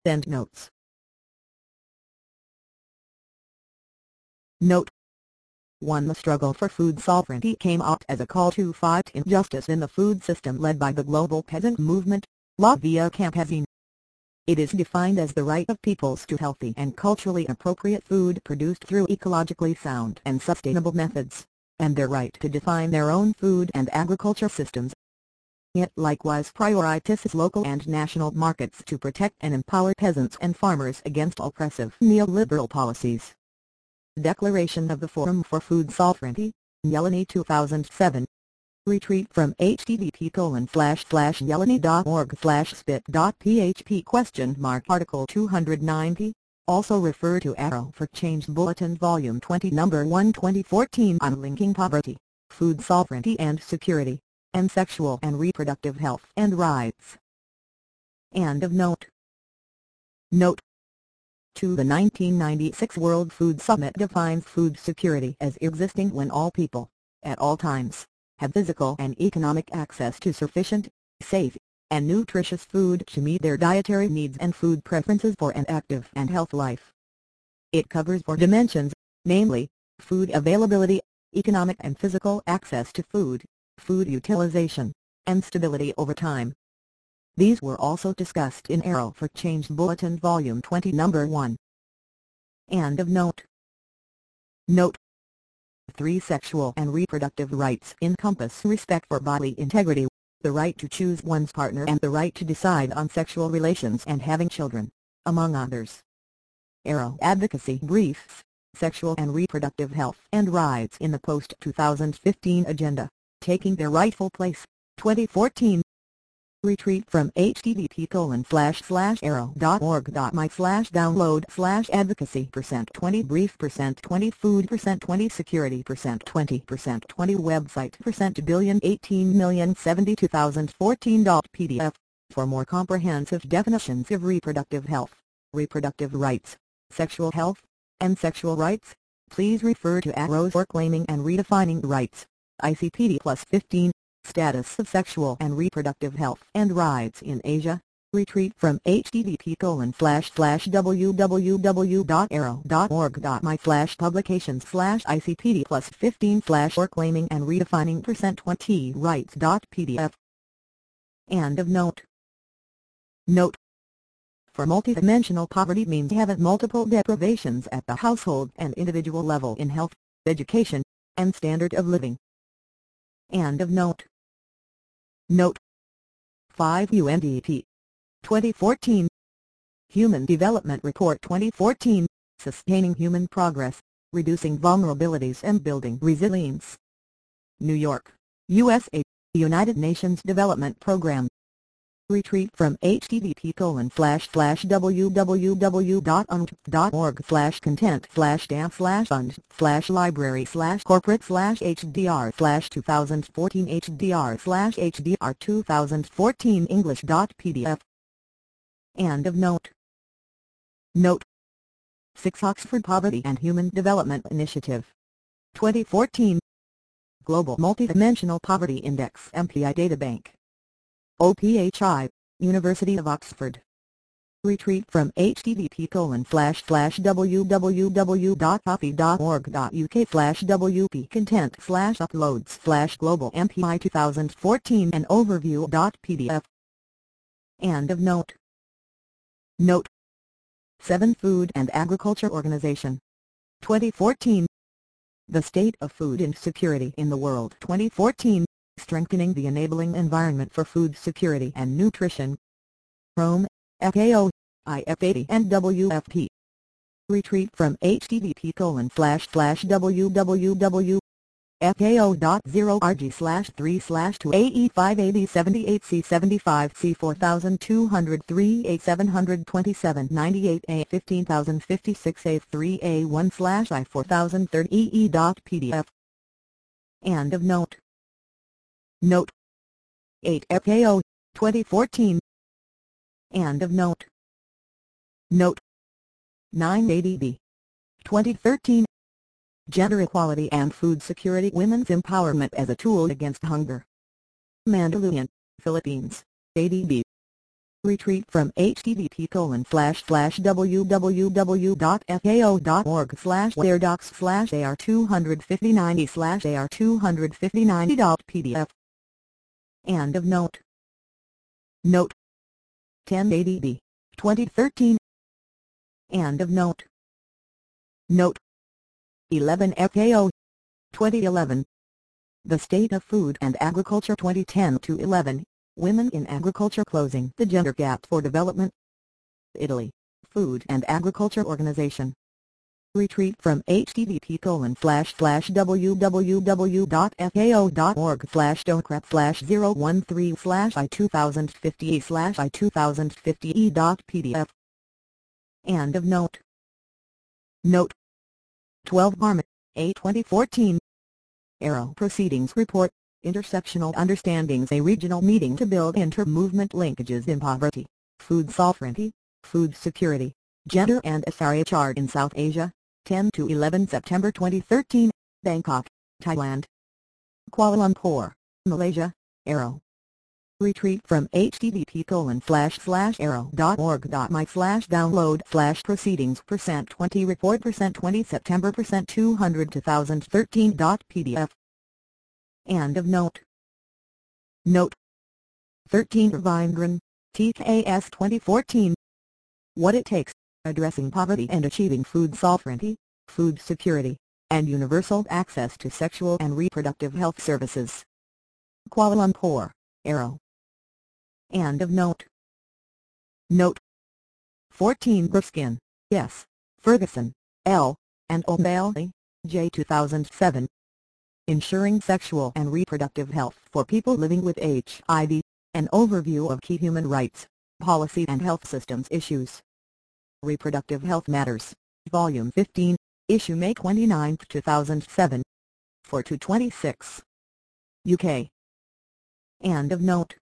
Endnotes. Note 1. The struggle for food sovereignty came out as a call to fight injustice in the food system led by the global peasant movement, La Via Campesina. It is defined as the right of peoples to healthy and culturally appropriate food produced through ecologically sound and sustainable methods, and their right to define their own food and agriculture systems. It likewise prioritizes local and national markets to protect and empower peasants and farmers against oppressive neoliberal policies. Declaration of the Forum for Food Sovereignty, Yeleni 2007. Retreat from http://yeleni.org/spit.php Article 290, also referred to Arrow for Change Bulletin Volume 20 No. 1 2014 on linking poverty, food sovereignty and security, and sexual and reproductive health and rights. End of note. Note 2. The 1996 World Food Summit defines food security as existing when all people, at all times, have physical and economic access to sufficient, safe, and nutritious food to meet their dietary needs and food preferences for an active and healthy life. It covers 4 dimensions, namely, food availability, economic and physical access to food, food utilization, and stability over time. These were also discussed in Arrow for Change Bulletin Volume 20 No. 1. End of note. Note 3. Sexual and reproductive rights encompass respect for bodily integrity, the right to choose one's partner and the right to decide on sexual relations and having children, among others. Arrow Advocacy Briefs, Sexual and Reproductive Health and Rights in the Post-2015 Agenda, Taking Their Rightful Place, 2014. Retreat from http://arrow.org.my/download/advocacy% 20 food %20 security %20 20 website $1,018,072,014. For more comprehensive definitions of reproductive health, reproductive rights, sexual health, and sexual rights, please refer to Arrow for Claiming and Redefining Rights, ICPD+15. Status of Sexual and Reproductive Health and Rights in Asia, retreat from http://www.arrow.org.my/publications/ICPD+15/or Claiming and Redefining %20 rights.pdf. End of note. Note: for multidimensional poverty means having multiple deprivations at the household and individual level in health, education, and standard of living. End of note. Note 5. UNDP 2014 Human Development Report 2014, Sustaining Human Progress, Reducing Vulnerabilities and Building Resilience. New York, USA, United Nations Development Program. Retreat from http://www.unt.org/content/fund/library/corporate/hdr/2014 hdr/hdr 2014 english.pdf. End of note. Note 6. Oxford Poverty and Human Development Initiative 2014 Global Multidimensional Poverty Index MPI Databank. OPHI, University of Oxford. Retreat from http://www.coffee.org.uk/wp-content/uploads/global MPI 2014 and overview.pdf. End of note. Note 7. Food and Agriculture Organization 2014 The State of Food Insecurity in the World 2014, Strengthening the Enabling Environment for Food Security and Nutrition. Rome, FAO, IF80 and WFP. Retreat from http://www.fao.0rg/3/2A858075C400203A721-98A1/I4030EE.pdf. End of note. Note 8. FAO, 2014. End of note. Note 9. ADB 2013 Gender Equality and Food Security, Women's Empowerment as a Tool Against Hunger. Mandaluyong, Philippines, ADB. Retrieved from http://www.fao.org/AR25090/AR25090.pdf. End of note. Note 1080b 2013. End of note. Note 11 FAO 2011. The State of Food and Agriculture 2010-11, Women in Agriculture Closing the Gender Gap for Development. Italy, Food and Agriculture Organization. Retrieved from http://www.fao.org/docrep/013/i2050/i2050e.pdf. End of note. Note 12 Harmon, A 2014. Arrow Proceedings Report, Intersectional Understandings, a regional meeting to build inter-movement linkages in poverty, food sovereignty, food security, gender and SRHR in South Asia, 10-11 September 2013, Bangkok, Thailand. Kuala Lumpur, Malaysia, Arrow. Retrieved from http://arrow.org.my/download/proceedings% 20 September 200 2013.pdf. End of note. Note 13 Vingren, TKS 2014. What it takes, addressing poverty and achieving food sovereignty, food security, and universal access to sexual and reproductive health services. Kuala Lumpur, Arrow. End of note. Note 14 Briskin, S., Ferguson, L., and O'Malley, J. 2007. Ensuring Sexual and Reproductive Health for People Living with HIV, an Overview of Key Human Rights, Policy and Health Systems Issues. Reproductive Health Matters, Volume 15, Issue May 29, 2007. 4-26. UK. End of note.